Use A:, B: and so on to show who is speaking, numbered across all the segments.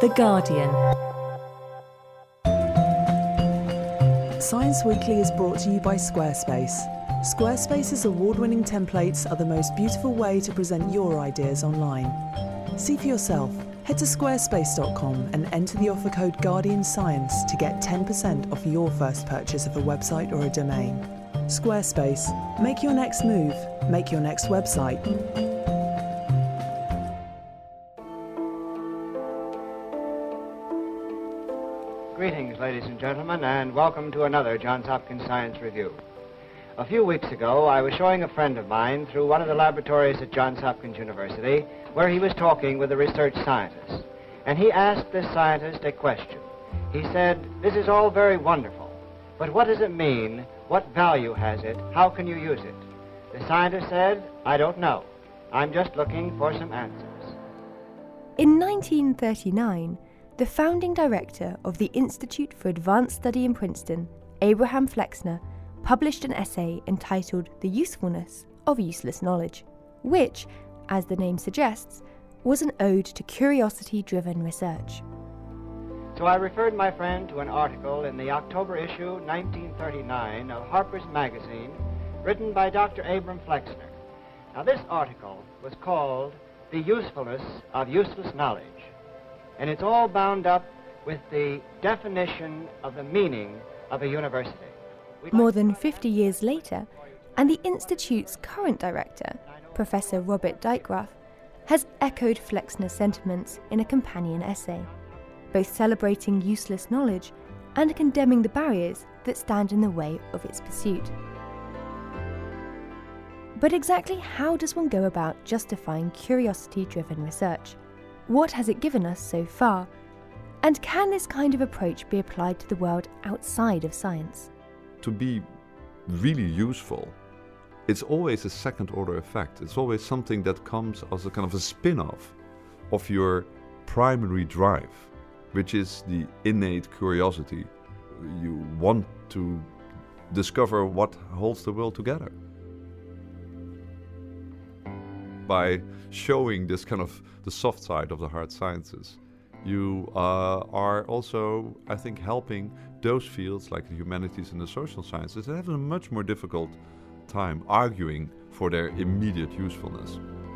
A: The Guardian.
B: Science Weekly is brought to you by Squarespace. Squarespace's award-winning templates are the most beautiful way to present your ideas online. See for yourself. Head to squarespace.com and enter the offer code GuardianScience to get 10% off your first purchase of a website or a domain. Squarespace. Make your next move. Make your next website.
C: Greetings, ladies and gentlemen, and welcome to another Johns Hopkins Science Review. A few weeks ago, I was showing a friend of mine through one of the laboratories at Johns Hopkins University where he was talking with a research scientist. And he asked this scientist a question. He said, "This is all very wonderful, but what does it mean? What value has it? How can you use it?" The scientist said, "I don't know. I'm just looking for some answers."
D: In 1939, the founding director of the Institute for Advanced Study in Princeton, Abraham Flexner, published an essay entitled The Usefulness of Useless Knowledge, which, as the name suggests, was an ode to curiosity-driven research.
C: So I referred my friend to an article in the October issue 1939 of Harper's Magazine, written by Dr. Abram Flexner. Now this article was called The Usefulness of Useless Knowledge, and it's all bound up with the definition of the meaning of a university.
D: More than 50 years later, and the Institute's current director, Professor Robert Dyckrath, has echoed Flexner's sentiments in a companion essay, both celebrating useless knowledge and condemning the barriers that stand in the way of its pursuit. But exactly how does one go about justifying curiosity-driven research? What has it given us so far? And can this kind of approach be applied to the world outside of science?
E: To be really useful, it's always a second-order effect. It's always something that comes as a kind of a spin-off of your primary drive, which is the innate curiosity. You want to discover what holds the world together. By showing this kind of the soft side of the hard sciences, you are also, I think, helping those fields like the humanities and the social sciences that have a much more difficult time arguing for their immediate usefulness.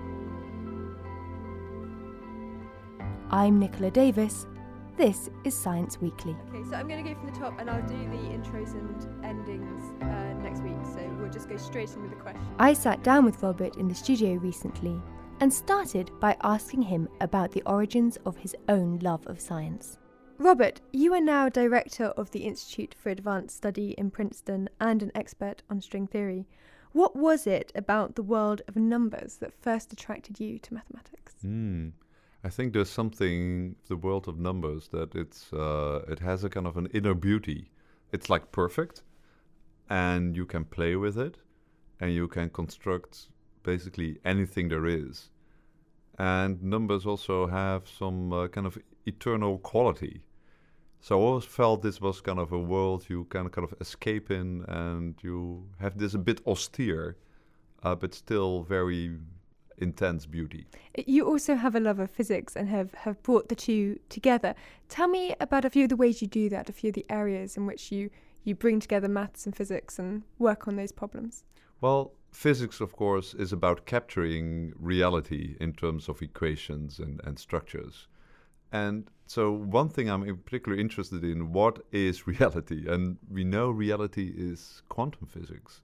D: I'm Nicola Davis. This is Science Weekly.
F: Okay, so I'm going to go from the top and I'll do the intros and endings next week, so we'll just go straight in with the questions.
D: I sat down with Robert in the studio recently and started by asking him about the origins of his own love of science. Robert, you are now director of the Institute for Advanced Study in Princeton and an expert on string theory. What was it about the world of numbers that first attracted you to mathematics?
E: I think there's something, the world of numbers, that it has a kind of an inner beauty. It's like perfect, and you can play with it, and you can construct basically anything there is. And numbers also have some kind of eternal quality. So I always felt this was kind of a world you can kind of escape in, and you have this a bit austere, but still very intense beauty.
F: You also have a love of physics and have brought the two together. Tell me about a few of the ways you do that, a few of the areas in which you bring together maths and physics and work on those problems.
E: Well, physics, of course, is about capturing reality in terms of equations and structures. And so one thing I'm particularly interested in, what is reality? And we know reality is quantum physics.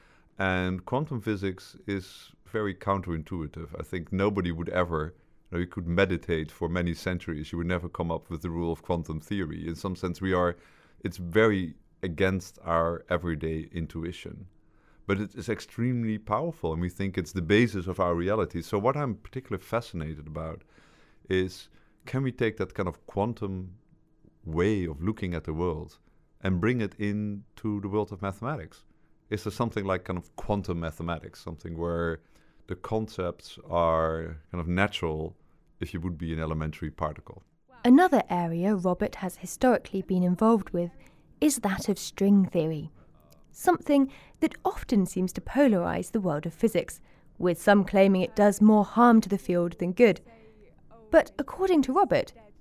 E: And quantum physics is very counterintuitive. I think nobody would ever, you could meditate for many centuries, you would never come up with the rule of quantum theory. In some sense, it's very against our everyday intuition. But it is extremely powerful, and we think it's the basis of our reality. So what I'm particularly fascinated about is, can we take that kind of quantum way of looking at the world and bring it into the world of mathematics? Is there something like kind of quantum mathematics, something where the concepts are kind of natural if you would be an elementary particle?
D: Another area Robert has historically been involved with is that of string theory, something that often seems to polarise the world of physics, with some claiming it does more harm to the field than good. But according to Robert,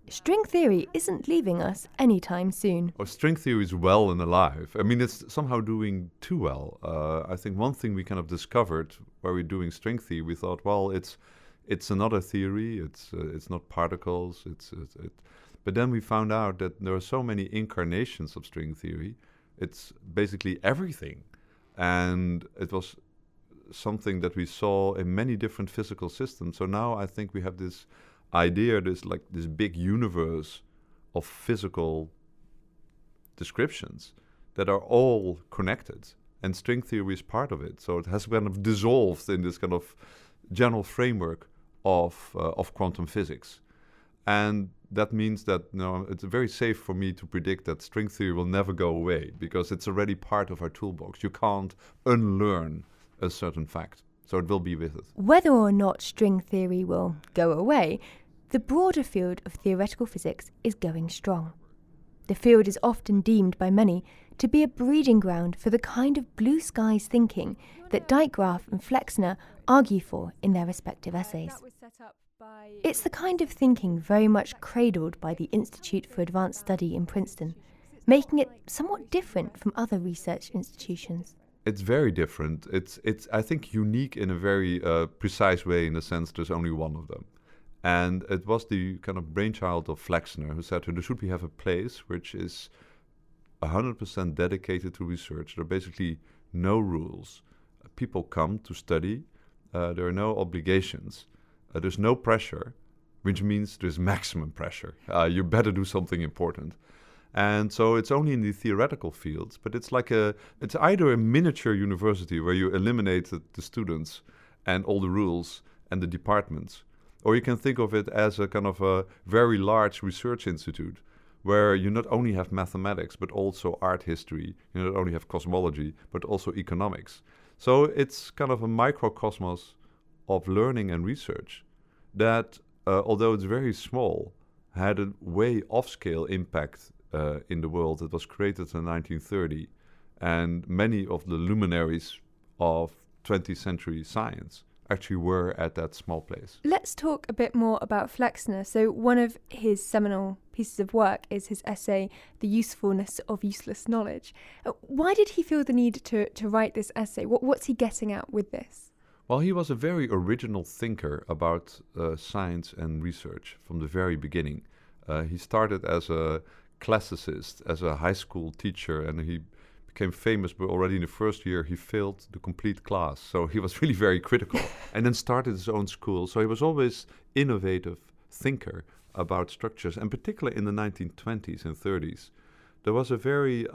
D: string theory isn't leaving us anytime soon.
E: Oh, string theory is well and alive. I mean, it's somehow doing too well. I think one thing we kind of discovered while we're doing string theory, we thought, well, it's another theory. It's not particles. But then we found out that there are so many incarnations of string theory. It's basically everything, and it was something that we saw in many different physical systems. So now I think we have this idea, this big universe of physical descriptions that are all connected, and string theory is part of it. So it has kind of dissolved in this kind of general framework of quantum physics, and that means that it's very safe for me to predict that string theory will never go away because it's already part of our toolbox. You can't unlearn a certain fact, so it will be with it.
D: Whether or not string theory will go away, the broader field of theoretical physics is going strong. The field is often deemed by many to be a breeding ground for the kind of blue skies thinking that Dijkgraaf and Flexner argue for in their respective essays. It's the kind of thinking very much cradled by the Institute for Advanced Study in Princeton, making it somewhat different from other research institutions.
E: It's very different. It's I think unique in a very precise way, in the sense there's only one of them. And it was the kind of brainchild of Flexner, who said, should we have a place which is 100% dedicated to research? There are basically no rules. People come to study. There are no obligations. There's no pressure, which means there's maximum pressure. You better do something important. And so it's only in the theoretical fields, but it's either a miniature university where you eliminate the students and all the rules and the departments, or you can think of it as a kind of a very large research institute where you not only have mathematics, but also art history. You not only have cosmology, but also economics. So it's kind of a microcosmos of learning and research that, although it's very small, had a way off-scale impact in the world. It was created in 1930, and many of the luminaries of 20th century science actually were at that small place.
F: Let's talk a bit more about Flexner. So one of his seminal pieces of work is his essay, The Usefulness of Useless Knowledge. Why did he feel the need to write this essay? What's he getting at with this?
E: Well, he was a very original thinker about science and research from the very beginning. He started as a classicist, as a high school teacher, and he became famous, but already in the first year he failed the complete class. So he was really very critical and then started his own school. So he was always innovative thinker about structures, and particularly in the 1920s and 30s. There was a very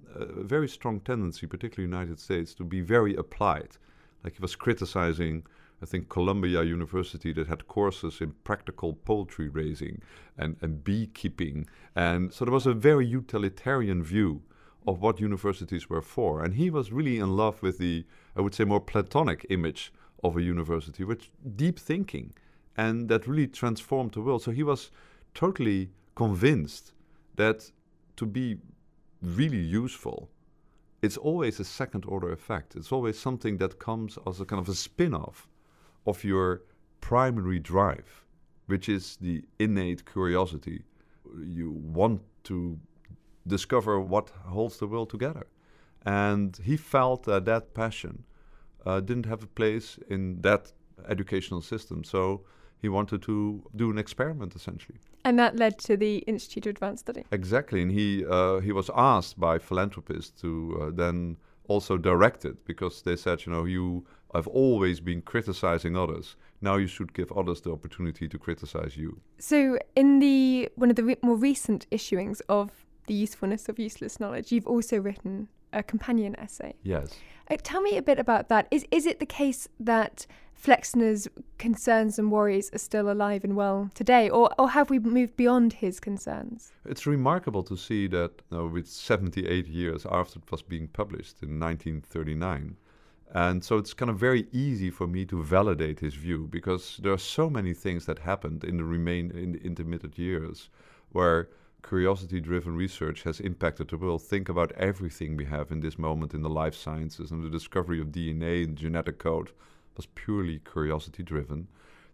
E: strong tendency, particularly in the United States, to be very applied. Like he was criticizing, I think, Columbia University that had courses in practical poultry raising and beekeeping. And so there was a very utilitarian view of what universities were for. And he was really in love with the, I would say, more Platonic image of a university, with deep thinking, and that really transformed the world. So he was totally convinced that to be really useful, it's always a second-order effect. It's always something that comes as a kind of a spin-off of your primary drive, which is the innate curiosity. You want to discover what holds the world together. And he felt that that passion didn't have a place in that educational system. So he wanted to do an experiment, essentially.
F: And that led to the Institute of Advanced Study.
E: Exactly. And he was asked by philanthropists to then also direct it, because they said, you have always been criticizing others. Now you should give others the opportunity to criticize you.
F: So in one of the more recent issuings of The Usefulness of Useless Knowledge, you've also written a companion essay.
E: Yes.
F: Tell me a bit about that. Is it the case that Flexner's concerns and worries are still alive and well today, or have we moved beyond his concerns?
E: It's remarkable to see that with 78 years after it was being published in 1939. And so it's kind of very easy for me to validate his view, because there are so many things that happened in the intermittent years where curiosity-driven research has impacted the world. Think about everything we have in this moment in the life sciences, and the discovery of DNA and genetic code was purely curiosity-driven.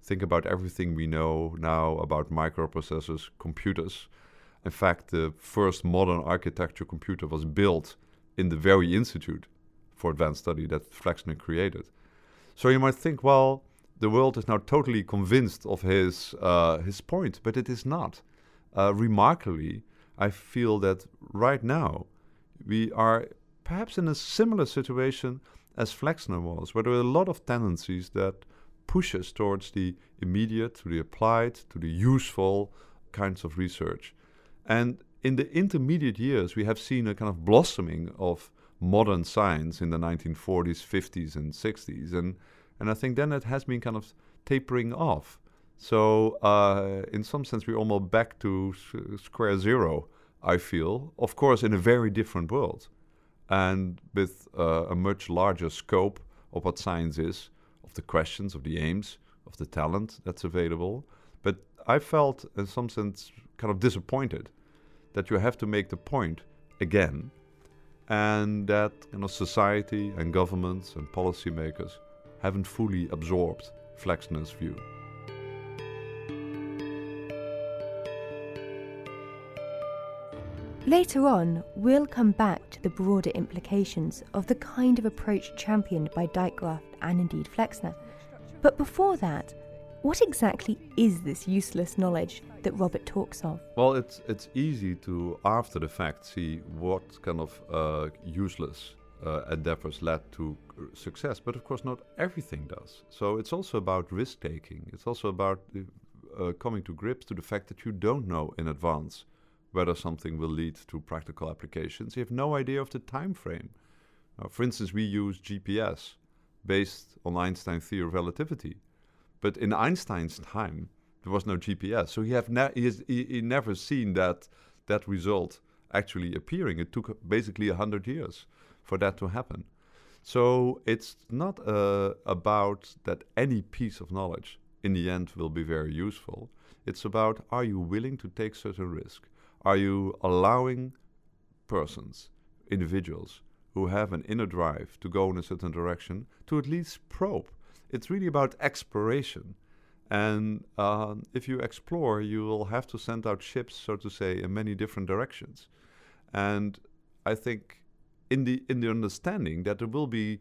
E: Think about everything we know now about microprocessors, computers. In fact, the first modern architecture computer was built in the very institute for advanced study that Flexner created. So you might think, well, the world is now totally convinced of his point, but it is not. Remarkably, I feel that right now we are perhaps in a similar situation as Flexner was, where there are a lot of tendencies that push us towards the immediate, to the applied, to the useful kinds of research. And in the intermediate years, we have seen a kind of blossoming of modern science in the 1940s, 50s, and 60s. And I think then it has been kind of tapering off. So in some sense, we're almost back to square zero, I feel. Of course, in a very different world. And with a much larger scope of what science is, of the questions, of the aims, of the talent that's available. But I felt, in some sense, kind of disappointed that you have to make the point again, and that society and governments and policymakers haven't fully absorbed Flexner's view.
D: Later on, we'll come back to the broader implications of the kind of approach championed by Dijkgraaf and indeed Flexner. But before that, what exactly is this useless knowledge that Robert talks of?
E: Well, it's easy to, after the fact, see what kind of useless endeavors led to success. But of course, not everything does. So it's also about risk-taking. It's also about coming to grips to the fact that you don't know in advance whether something will lead to practical applications. You have no idea of the time frame. For instance, we use GPS based on Einstein's theory of relativity. But in Einstein's time, there was no GPS. So he never seen that result actually appearing. It took basically 100 years for that to happen. So it's not about that any piece of knowledge in the end will be very useful. It's about, are you willing to take certain risk? Are you allowing persons, individuals, who have an inner drive to go in a certain direction to at least probe? It's really about exploration. And if you explore, you will have to send out ships, so to say, in many different directions. And I think in the understanding that there will be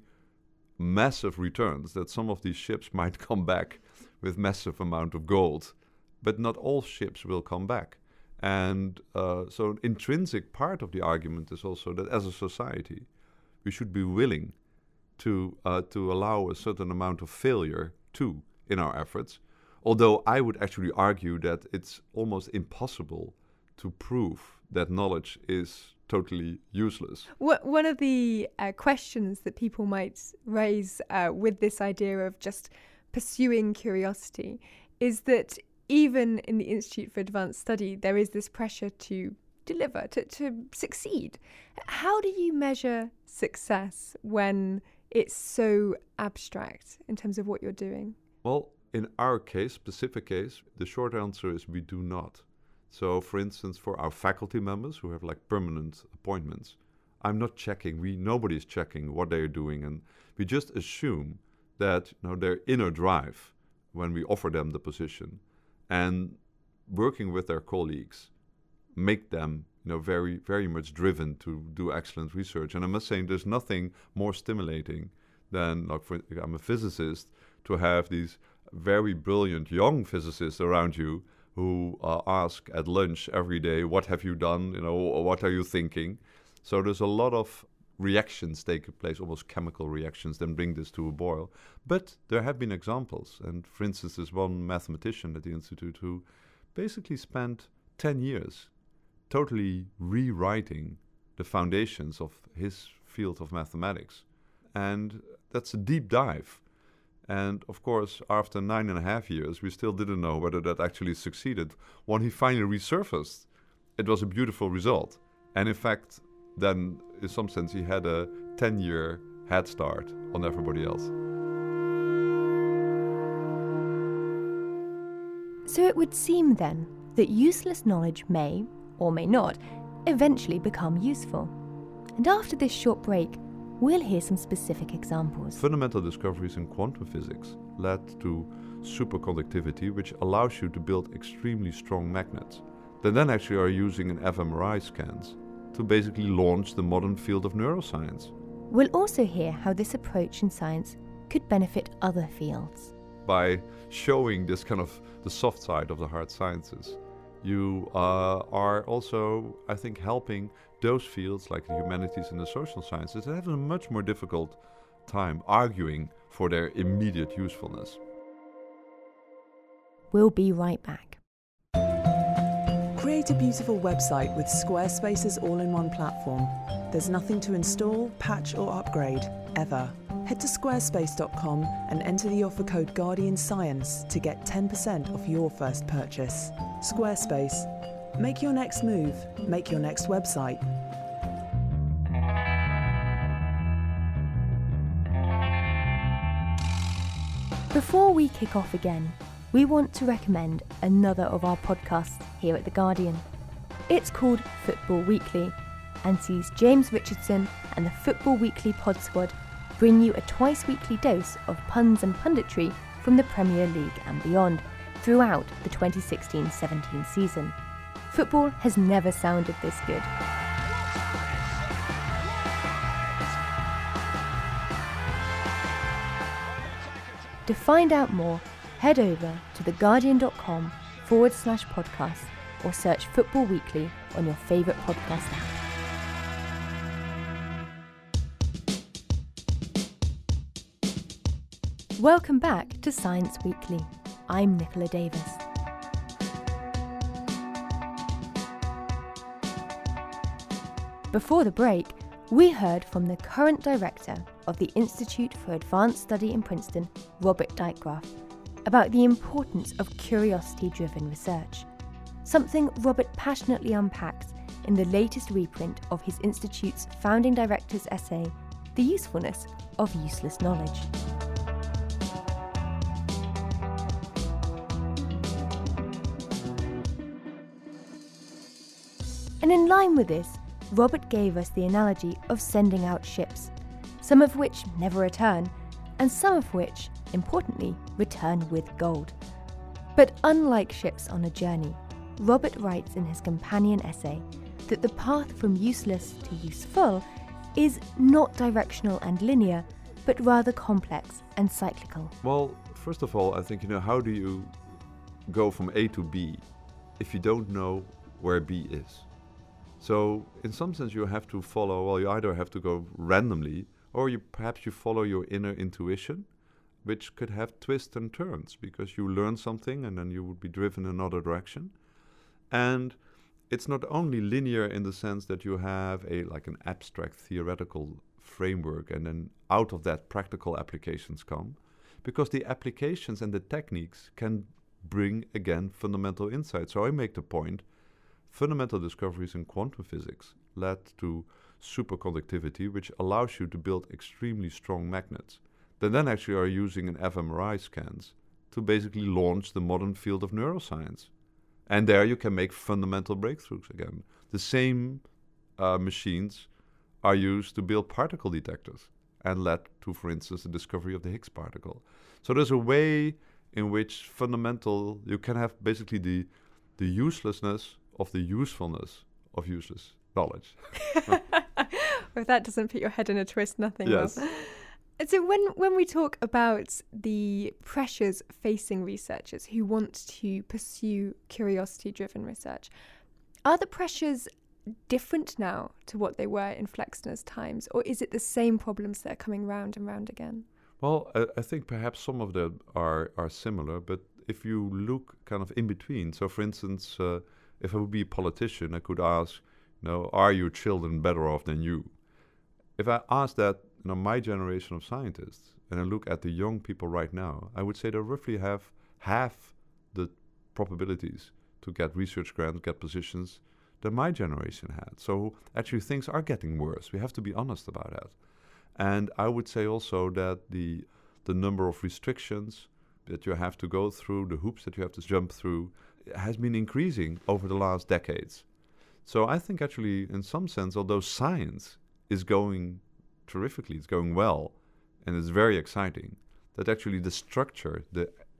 E: massive returns, that some of these ships might come back with massive amount of gold, but not all ships will come back. And so an intrinsic part of the argument is also that as a society, we should be willing to allow a certain amount of failure too in our efforts. Although I would actually argue that it's almost impossible to prove that knowledge is totally useless.
F: One of the questions that people might raise with this idea of just pursuing curiosity is that even in the Institute for Advanced Study, there is this pressure to deliver, to succeed. How do you measure success when it's so abstract in terms of what you're doing?
E: Well, in our case, specific case, the short answer is we do not. So, for instance, for our faculty members who have like permanent appointments, I'm not checking, nobody is checking what they're doing, and we just assume that their inner drive when we offer them the position and working with their colleagues make them very, very much driven to do excellent research. And I must say, there's nothing more stimulating than, I'm a physicist, to have these very brilliant young physicists around you who ask at lunch every day, what have you done, what are you thinking? So there's a lot of reactions taking place, almost chemical reactions, that bring this to a boil. But there have been examples. And for instance, there's one mathematician at the Institute who basically spent 10 years totally rewriting the foundations of his field of mathematics. And that's a deep dive. And of course, after 9.5 years, we still didn't know whether that actually succeeded. When he finally resurfaced, it was a beautiful result. And in fact, then in some sense, he had a 10-year head start on everybody else.
D: So it would seem then that useless knowledge may, or may not, eventually become useful. And after this short break, we'll hear some specific examples.
E: Fundamental discoveries in quantum physics led to superconductivity, which allows you to build extremely strong magnets that then actually are using in fMRI scans to basically launch the modern field of neuroscience.
D: We'll also hear how this approach in science could benefit other fields.
E: By showing this kind of the soft side of the hard sciences, you are also, I think, helping those fields like the humanities and the social sciences that have a much more difficult time arguing for their immediate usefulness.
D: We'll be right back.
B: Create a beautiful website with Squarespace's all-in-one platform. There's nothing to install, patch or upgrade, ever. Head to squarespace.com and enter the offer code GuardianScience to get 10% off your first purchase. Squarespace. Make your next move. Make your next website.
D: Before we kick off again, we want to recommend another of our podcasts here at The Guardian. It's called Football Weekly and sees James Richardson and the Football Weekly Pod Squad bring you a twice-weekly dose of puns and punditry from the Premier League and beyond throughout the 2016-17 season. Football has never sounded this good. To find out more, head over to theguardian.com/podcast or search Football Weekly on your favourite podcast app. Welcome back to Science Weekly. I'm Nicola Davis. Before the break, we heard from the current director of the Institute for Advanced Study in Princeton, Robert Dijkgraaf, about the importance of curiosity-driven research, something Robert passionately unpacks in the latest reprint of his institute's founding director's essay, The Usefulness of Useless Knowledge. And in line with this, Robert gave us the analogy of sending out ships, some of which never return, and some of which, importantly, return with gold. But unlike ships on a journey, Robert writes in his companion essay that the path from useless to useful is not directional and linear, but rather complex and cyclical.
E: Well, first of all, I think, how do you go from A to B if you don't know where B is? So in some sense you have to follow, you either have to go randomly or perhaps you follow your inner intuition, which could have twists and turns because you learn something and then you would be driven in another direction. And it's not only linear in the sense that you have an abstract theoretical framework and then out of that practical applications come, because the applications and the techniques can bring again fundamental insights. So I make the point, fundamental discoveries in quantum physics led to superconductivity, which allows you to build extremely strong magnets that then actually are using in fMRI scans to basically launch the modern field of neuroscience. And there you can make fundamental breakthroughs again. The same machines are used to build particle detectors and led to, for instance, the discovery of the Higgs particle. So there's a way in which you can have basically the uselessness of the usefulness of useless knowledge.
F: If that doesn't put your head in a twist, nothing
E: yes.
F: will. So when we talk about the pressures facing researchers who want to pursue curiosity-driven research, are the pressures different now to what they were in Flexner's times, or is it the same problems that are coming round and round again?
E: Well, I think perhaps some of them are similar, but if you look kind of in between, so for instance, if I would be a politician, I could ask, are your children better off than you? If I ask that, my generation of scientists, and I look at the young people right now, I would say they roughly have half the probabilities to get research grants, get positions than my generation had. So actually things are getting worse. We have to be honest about that. And I would say also that the number of restrictions that you have to go through, the hoops that you have to jump through, has been increasing over the last decades. So I think actually, in some sense, although science is going terrifically, it's going well, and it's very exciting, that actually the structure, the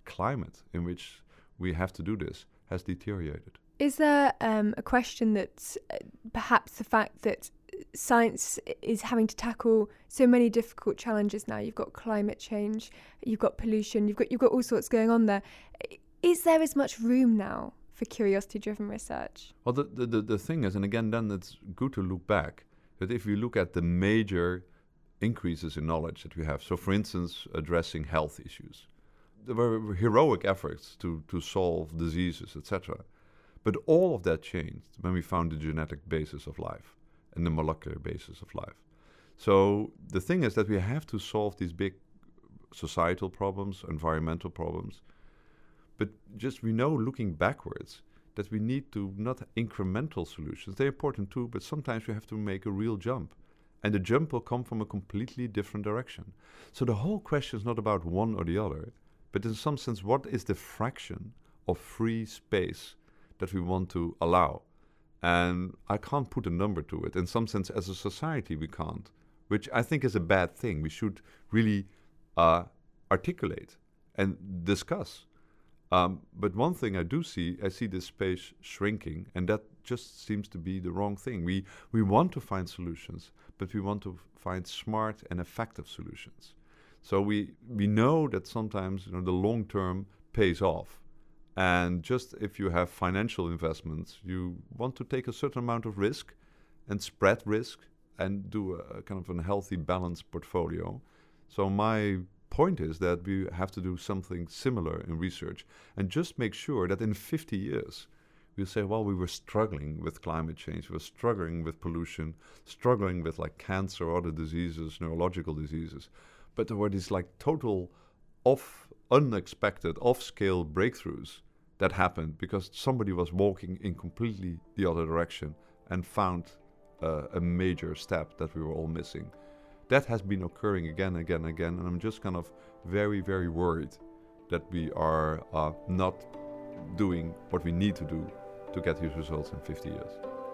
E: climate in which we have to do this has deteriorated.
F: Is there a question that's perhaps the fact that science is having to tackle so many difficult challenges now? You've got climate change, you've got pollution, you've got all sorts going on there. Is there as much room now for curiosity-driven research?
E: Well, the thing is, and again, then it's good to look back, that if you look at the major increases in knowledge that we have, so for instance, addressing health issues, there were heroic efforts to solve diseases, etc. But all of that changed when we found the genetic basis of life and the molecular basis of life. So the thing is that we have to solve these big societal problems, environmental problems. But just we know, looking backwards, that we need to not incremental solutions. They're important too, but sometimes we have to make a real jump. And the jump will come from a completely different direction. So the whole question is not about one or the other, but in some sense, what is the fraction of free space that we want to allow? And I can't put a number to it. In some sense, as a society, we can't, which I think is a bad thing. We should really articulate and discuss. But one thing I see this space shrinking, and that just seems to be the wrong thing. We want to find solutions, but we want to find smart and effective solutions. So we know that sometimes the long term pays off. And just if you have financial investments, you want to take a certain amount of risk and spread risk and do a kind of a healthy, balanced portfolio. So my point is that we have to do something similar in research and just make sure that in 50 years, we'll say, well, we were struggling with climate change, we were struggling with pollution, struggling with like cancer or other diseases, neurological diseases. But there were these like total unexpected, off-scale breakthroughs that happened because somebody was walking in completely the other direction and found a major step that we were all missing. That has been occurring again, and I'm just kind of very, very worried that we are not doing what we need to do to get these results in 50 years.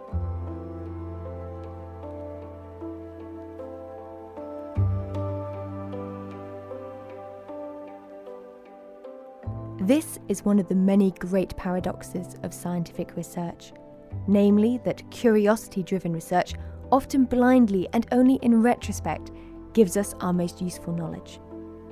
D: This is one of the many great paradoxes of scientific research, namely that curiosity-driven research often blindly and only in retrospect gives us our most useful knowledge.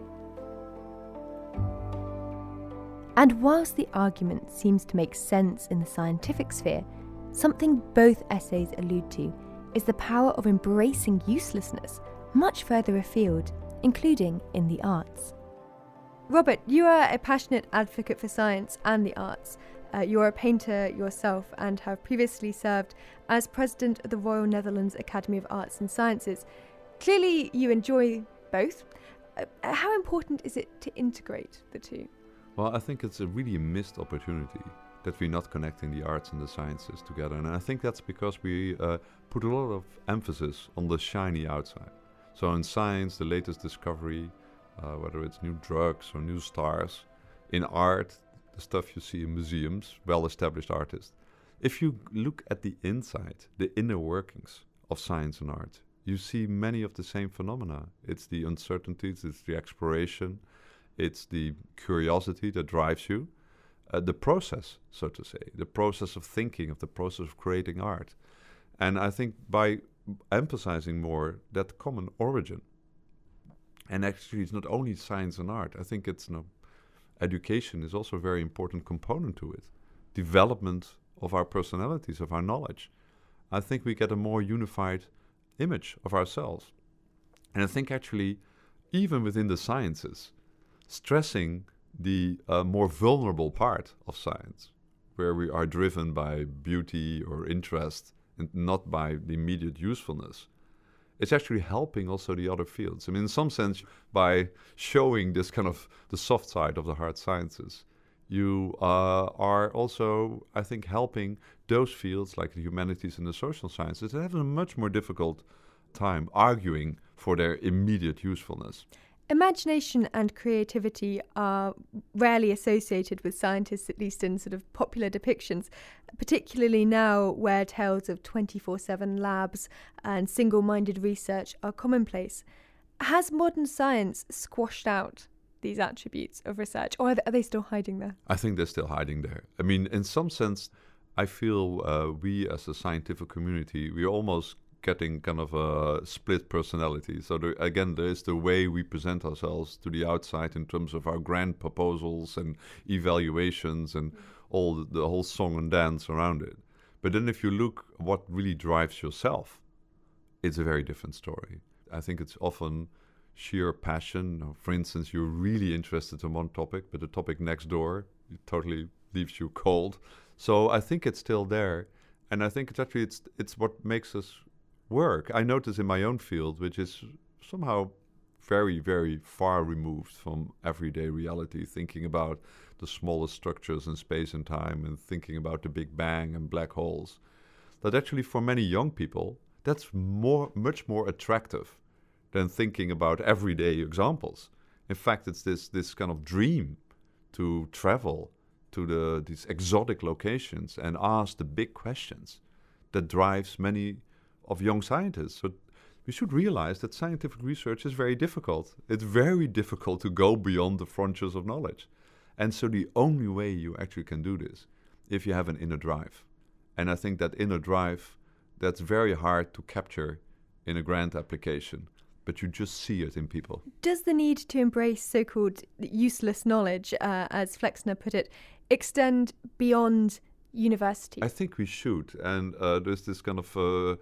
D: And whilst the argument seems to make sense in the scientific sphere, something both essays allude to is the power of embracing uselessness much further afield, including in the arts.
F: Robert, you are a passionate advocate for science and the arts. You are a painter yourself and have previously served as president of the Royal Netherlands Academy of Arts and Sciences. Clearly, you enjoy both. How important is it to integrate the two?
E: Well, I think it's a really missed opportunity that we're not connecting the arts and the sciences together. And I think that's because we put a lot of emphasis on the shiny outside. So in science, the latest discovery, whether it's new drugs or new stars. In art, the stuff you see in museums, well-established artists. If you look at the inside, the inner workings of science and art, you see many of the same phenomena. It's the uncertainties, it's the exploration, it's the curiosity that drives you. The process, so to say, the process of thinking, of the process of creating art. And I think by emphasizing more that common origin, and actually it's not only science and art, I think it's education is also a very important component to it. Development of our personalities, of our knowledge. I think we get a more unified image of ourselves. And I think actually, even within the sciences, stressing the more vulnerable part of science, where we are driven by beauty or interest and not by the immediate usefulness, it's actually helping also the other fields. I mean, in some sense, by showing this kind of the soft side of the hard sciences, you are also, I think, helping those fields like the humanities and the social sciences that have a much more difficult time arguing for their immediate usefulness.
F: Imagination and creativity are rarely associated with scientists, at least in sort of popular depictions, particularly now where tales of 24/7 labs and single-minded research are commonplace. Has modern science squashed out these attributes of research, or are they still hiding there?
E: I think they're still hiding there. I mean, in some sense, I feel we as a scientific community, we're almost getting kind of a split personality. So again, there is the way we present ourselves to the outside in terms of our grand proposals and evaluations and all the whole song and dance around it. But then if you look what really drives yourself, it's a very different story. I think it's often sheer passion. For instance, you're really interested in one topic, but the topic next door totally leaves you cold. So I think it's still there. And I think it's what makes us work. I notice in my own field, which is somehow very, very far removed from everyday reality, thinking about the smallest structures in space and time and thinking about the Big Bang and black holes, that actually for many young people, that's much more attractive than thinking about everyday examples. In fact, it's this kind of dream to travel to these exotic locations and ask the big questions that drives many of young scientists. So we should realize that scientific research is very difficult. It's very difficult to go beyond the frontiers of knowledge. And so the only way you actually can do this, if you have an inner drive. And I think that inner drive, that's very hard to capture in a grand application, but you just see it in people.
F: Does the need to embrace so-called useless knowledge, as Flexner put it, extend beyond university?
E: I think we should. And there's this kind of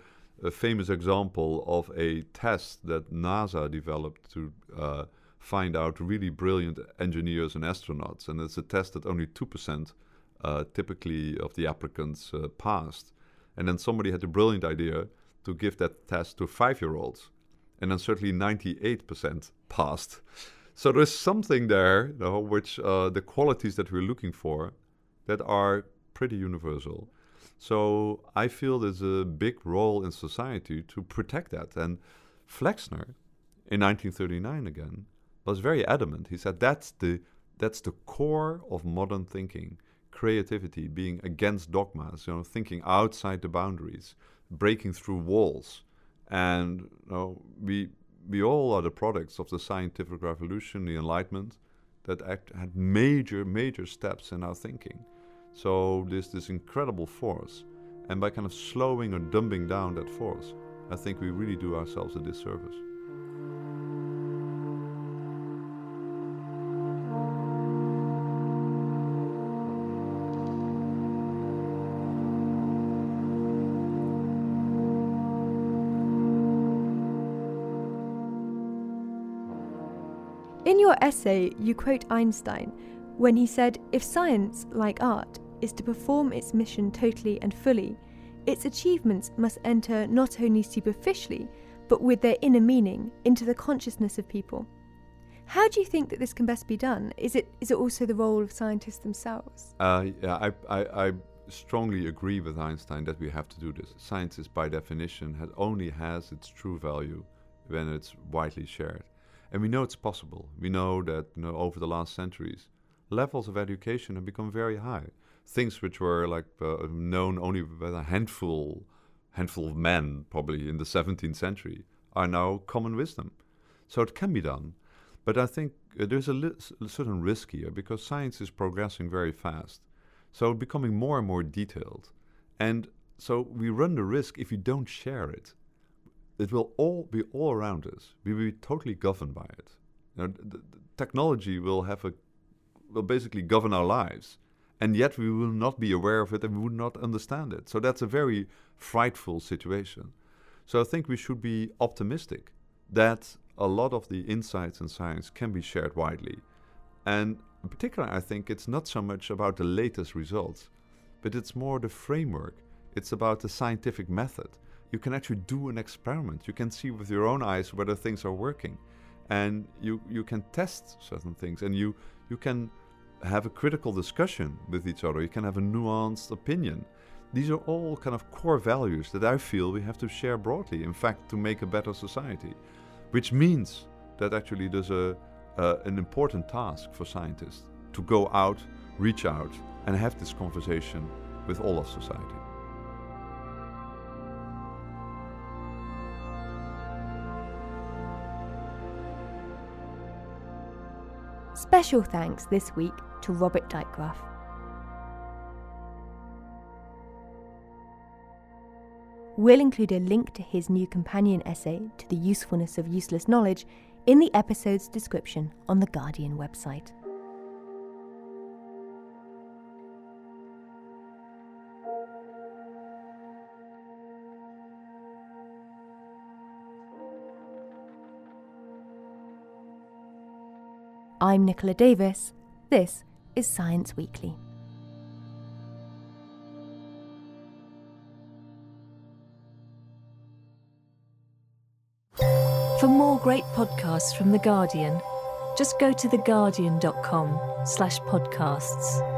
E: a famous example of a test that NASA developed to find out really brilliant engineers and astronauts. And it's a test that only 2% typically of the applicants passed. And then somebody had a brilliant idea to give that test to 5-year-olds. And then certainly 98% passed. So there's something there, which the qualities that we're looking for that are pretty universal. So I feel there's a big role in society to protect that. And Flexner, in 1939 again, was very adamant. He said that's the core of modern thinking, creativity, being against dogmas, thinking outside the boundaries, breaking through walls. And we all are the products of the scientific revolution, the Enlightenment, that had major steps in our thinking. So there's this incredible force. And by kind of slowing or dumbing down that force, I think we really do ourselves a disservice.
F: In your essay, you quote Einstein when he said, "If science, like art, is to perform its mission totally and fully, its achievements must enter not only superficially, but with their inner meaning into the consciousness of people." How do you think that this can best be done? Is it also the role of scientists themselves?
E: I strongly agree with Einstein that we have to do this. Science is by definition only has its true value when it's widely shared. And we know it's possible. We know that over the last centuries, levels of education have become very high. Things which were known only by a handful of men, probably in the 17th century, are now common wisdom. So it can be done. But I think there's a certain risk here because science is progressing very fast. So becoming more and more detailed. And so we run the risk if we don't share it. It will all be all around us. We will be totally governed by it. The technology will basically govern our lives. And yet we will not be aware of it and we would not understand it. So that's a very frightful situation. So I think we should be optimistic that a lot of the insights in science can be shared widely. And in particular, I think it's not so much about the latest results, but it's more the framework. It's about the scientific method. You can actually do an experiment. You can see with your own eyes whether things are working. And you can test certain things and you can have a critical discussion with each other. You can have a nuanced opinion. These are all kind of core values that I feel we have to share broadly, in fact, to make a better society. Which means that actually there's an important task for scientists to go out, reach out, and have this conversation with all of society.
D: Special thanks this week to Robert Dijkgraaf. We'll include a link to his new companion essay to the usefulness of useless knowledge in the episode's description on the Guardian website. I'm Nicola Davis. This is Science Weekly.
A: For more great podcasts from The Guardian, just go to theguardian.com/podcasts.